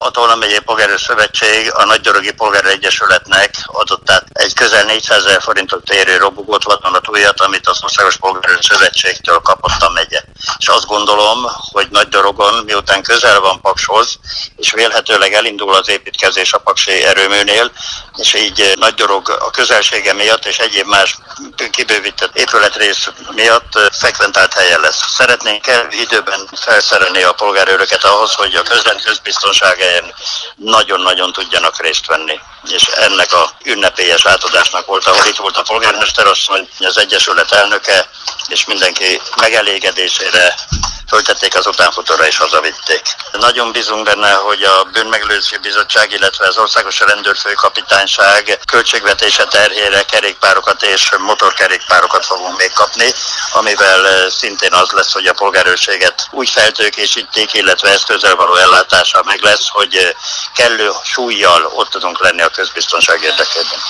a Tolna megyei Polgárőr Szövetség a Nagygyorogi Polgárőr Egyesületnek adott át egy közel 400 000 forintot érő robogót, vadonatújat, amit az Országos Polgárőr Szövetségtől kapott a megye. És azt gondolom, hogy Nagydorogon, miután közel van Pakshoz, és vélhetőleg elindul az építkezés a paksi erőműnél, és így Nagydorog a közelsége miatt és egyéb más kibővített épületrész miatt frekventált helyen lesz. Szeretnénk időben felszerelni a polgárőröket ahhoz, hogy a közbiztonság helyen nagyon-nagyon tudjanak részt venni. És ennek a ünnepélyes átadásnak volt, ahol itt volt a polgármester asszony, az Egyesület elnöke, és mindenki megelégedésére föltették az utánfutóra és hazavitték. Nagyon bízunk benne, hogy a Bűnmegelőzési Bizottság, illetve az Országos Rendőrfőkapitányság költségvetése terhére kerékpárokat és motorkerékpárokat fogunk még kapni, amivel szintén az lesz, hogy a polgárőrséget úgy feltőkésítik, illetve eszközzel való ellátása meg lesz, hogy kellő súllyal ott tudunk lenni a közbiztonság érdekében.